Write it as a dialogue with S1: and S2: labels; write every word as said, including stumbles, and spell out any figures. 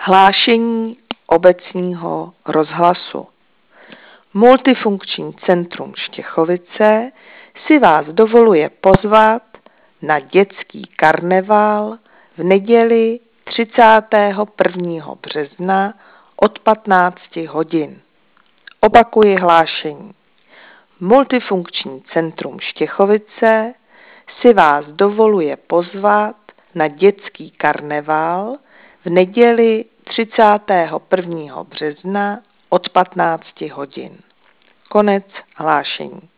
S1: Hlášení obecního rozhlasu. Multifunkční centrum Štěchovice si vás dovoluje pozvat na dětský karneval v neděli třicátého prvního března od patnácti hodin. Opakuji hlášení. Multifunkční centrum Štěchovice si vás dovoluje pozvat na dětský karneval v neděli třicátého prvního března od patnácti hodin. Konec hlášení.